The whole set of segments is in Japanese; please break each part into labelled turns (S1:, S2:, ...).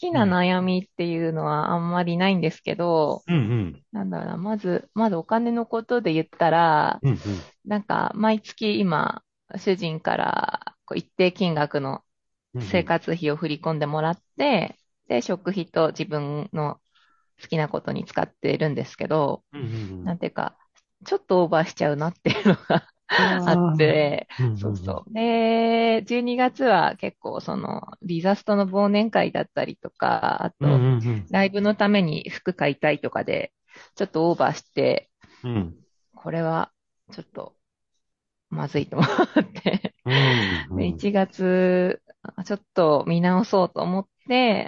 S1: きな
S2: うん。
S1: 悩みっていうのはあんまりないんですけど、
S2: うん。
S1: なんだろうな、まずお金のことで言ったら、
S2: うん。うん。
S1: なんか毎月今、主人からこう一定金額の
S2: うん。うん。
S1: 生活費を振り込んでもらって、で、食費と自分の好きなことに使ってるんですけど、
S2: うん。うん。
S1: なんていうか、ちょっとオーバーしちゃうなっていうのが
S2: あ
S1: あっ
S2: あ。
S1: て、
S2: うん。うん。
S1: そうそう。で、12月は結構リザストの忘年会だったりとか、あ
S2: うん。
S1: と、
S2: うん。うん。
S1: ライブのために服買いたいとかで、ちょっとオーバーして、
S2: うん。
S1: これはちょっとまずいと思って
S2: うん。う
S1: で、
S2: ん。
S1: 1月、ちょっと見直そうと思って、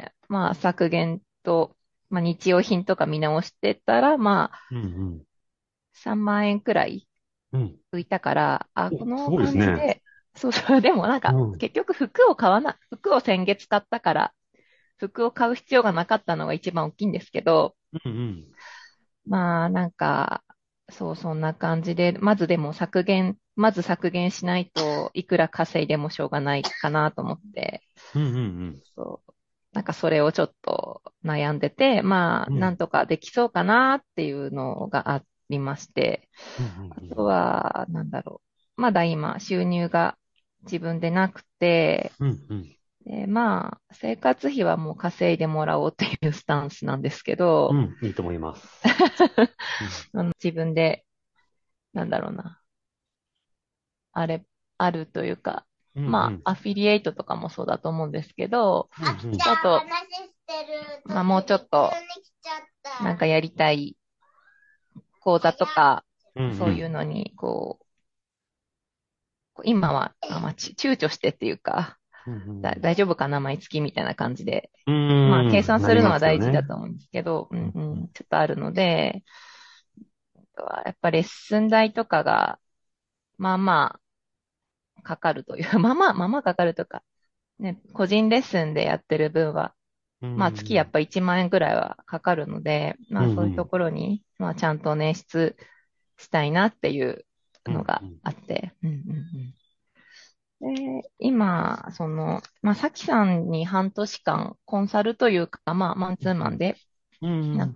S1: まあ削減と、まあ日用品とか見直してたら、まあ
S2: うん。
S1: 3万円くらい
S2: うん。
S1: 浮いたから、あ、
S2: お、す
S1: この
S2: ごいですね。
S1: 感じで、そうそう、でもなんか
S2: うん。
S1: 結局服を先月買ったから、服を買う必要がなかったのが一番大きいんですけど、
S2: うん。
S1: まあなんか、そう、そんな感じで、まず削減しないといくら稼いでもしょうがないかなと思って、
S2: うん。うん。
S1: そう。なんかそれをちょっと悩んでて、まあ、
S2: うん。うん。
S1: なんとかできそうかなっていうのがありまして、
S2: うん。
S1: あとは、なんだろう。まだ今、収入が自分でなくて、
S2: うん。うん。
S1: で、まあ、生活費はもう稼いでもらおうっていうスタンスなんですけど、
S2: うん。いいと思います。うん。
S1: 自分で、なんだろうな、あれ、あるというか、
S2: うん。うん。
S1: まあ、アフィリエイトとかもそうだと思うんですけど、
S2: うん。うん。
S1: あと、まあ、もうちょっと、なんかやりたい講座とか、
S2: うん。う
S1: そういう
S2: ん。
S1: のに、今は、まあ、躊躇してっていうか、
S2: うん。うん。
S1: 大丈夫かな、毎月みたいな感じで。
S2: う
S1: まあ、
S2: ーん。
S1: 計算するのは
S2: なりますよ
S1: 大事だ
S2: ね。
S1: と思うんですけど、うんう
S2: うん。うん。
S1: ん、ちょっとあるので、やっぱレッスン代とかが、まあまあ、かかるという、まあまあかかるとか、ね、個人レッスンでやってる分は、
S2: う
S1: まあ月やっ
S2: ん。
S1: ぱ1万円ぐらいはかかるので、ま
S2: うん。
S1: あそういうと
S2: うん。
S1: ころに、まあちゃんと捻出したいなっていう
S2: うん。
S1: のが
S2: うん。
S1: あって、で、今、まあ、さきさんに半年間コンサルというか、まあ、マンツーマンで、
S2: うん。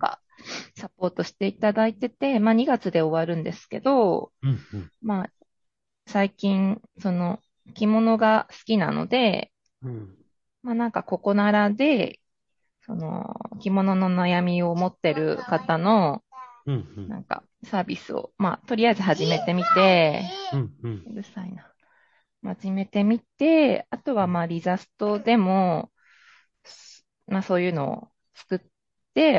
S1: なんか、サポートしていただいてて、まあ、2月で終わるんですけど、
S2: うん。うん。
S1: まあ、最近、着物が好きなので、
S2: うん。
S1: まあ、なんか、ここならで、着物の悩みを持ってる方の、
S2: うん。
S1: なんか、サービスを、まあ、とりあえず始めてみて、
S2: うん。うん。
S1: うるさいな。始めてみて、あとはまあリザストでも、まあそういうのを作って、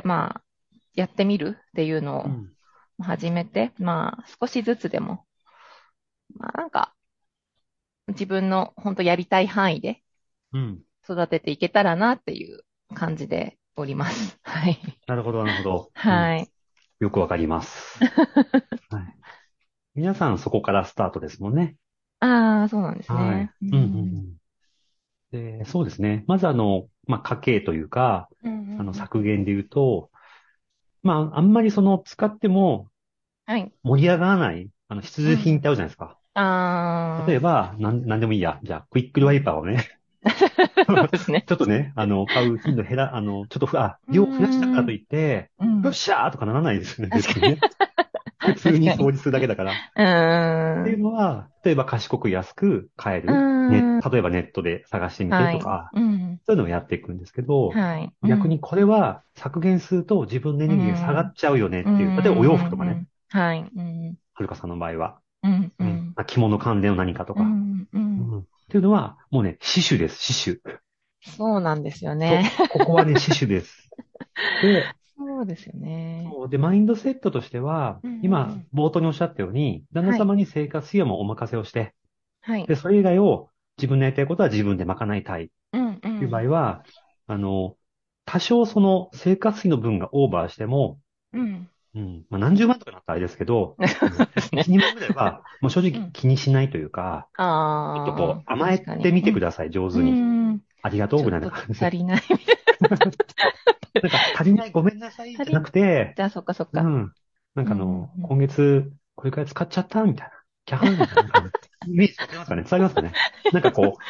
S1: まあやってみるっていうの
S2: うん
S1: を始めて、まあ少しずつでも、まあなんか自分の本当やりたい範囲で
S2: うん。
S1: 育てていけたらなっていう感じでおります。はい。
S2: なるほど、なるほど。うん。
S1: はい。
S2: よくわかります。はい。皆さんそこからスタートですもんね。
S1: ああ、そうなんですね。
S2: はい。
S1: う
S2: うん。うん。う
S1: ん。
S2: ん。で、そうですね。まずまあ、家計というか、
S1: うんうんうん。
S2: 削減で言うと、まあ、あんまり使っても
S1: はい。
S2: 盛り上がらない、必需品って
S1: うん。
S2: あるじゃないですか。例え
S1: あ
S2: ば、なんでもいいや。じゃあ、クイックルワイパーをね、
S1: あ、そうですね。
S2: ちょっとね、買う頻度減ら、ちょっと
S1: うー
S2: 量増やしたからと
S1: ん。
S2: いって、よっ
S1: うん。
S2: しゃーとかならないですよね、別
S1: 確かに。
S2: にね。普通
S1: 確かに。
S2: に掃除するだけだから。っ
S1: うー
S2: ていう
S1: ん。
S2: のは、例えば賢く安く買え
S1: うー
S2: る。
S1: ん。
S2: 例えばネットで探してみて
S1: はい。
S2: とか、
S1: うん。
S2: そういうのをやっていくんですけど、
S1: はい。うん。
S2: 逆にこれは削減すると自分のエ
S1: う
S2: ネルギーが下がっ
S1: ん。
S2: ちゃうよね
S1: う
S2: っていう。例えばお洋服と
S1: ん。
S2: かね、
S1: うん。はい。うん。
S2: はるかさんの場合は。
S1: うん。う
S2: うん。
S1: ん。
S2: まあ着物関連の何かとか。
S1: うん。うん。
S2: うん。っていうのは、もうね、死守です、死守。
S1: そうなんですよね。
S2: そう。ここはね、死守です。で、
S1: そうですよね。
S2: そうで、マインドセットとしては、
S1: うん。うん。う
S2: 今、
S1: ん。
S2: 冒頭におっしゃったように、旦那
S1: はい。
S2: 様に生活費用もお任せをして、
S1: はい。
S2: で、それ以外を自分のやりたいことは自分で賄いたい
S1: うん。う
S2: という場
S1: ん。
S2: 合は、あの、多少生活費の分がオーバーしても、
S1: うん。
S2: うん、まあ、何十万とかなったらあれですけど、
S1: そうですね。
S2: 1、2万ぐらいは、もう正直
S1: うん。
S2: 気にしないというか、ちょっと
S1: ああ、
S2: 甘え
S1: 確かに。
S2: てみ
S1: うん。
S2: てください、上手に。
S1: うん。
S2: ありがとうぐらいな
S1: ちょっと
S2: 感じで。
S1: 足りない。
S2: なんか、足りないごめんなさい
S1: 足り、
S2: じゃなくて、
S1: じゃあ、そっかそっか。
S2: うん。なん
S1: うん。
S2: か
S1: うん。
S2: 今月、これくらい使っちゃったみたいな。キャハンみたいな。イメージわかりますかね伝わりますかねなんか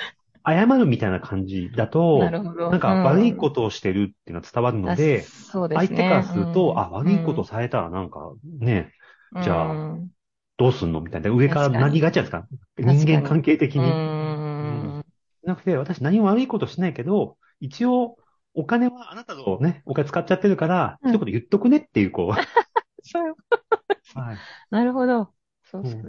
S2: 謝るみたいな感じだと、
S1: なるほど。
S2: なん
S1: う
S2: か悪いこ
S1: ん。
S2: とをしてるっていうのは伝わるので、
S1: そうで
S2: 相手から
S1: すね。う
S2: すると、あ、
S1: ん。う
S2: 悪いこと
S1: ん。
S2: されたらなんかね、
S1: う
S2: じゃあ
S1: ん。
S2: どうすんのみたいな。上から
S1: 確かに。
S2: なりがちじゃないですか。人
S1: 確かに。
S2: 間関係的
S1: う
S2: に。うん。
S1: ん。
S2: なくて、私何も悪いことしないけど、一応、お金はあなたのね、お金使っちゃってるから、
S1: うん。
S2: 一言言っとくねっていう、こう。
S1: そういう、
S2: はい。
S1: なるほど。そう
S2: うん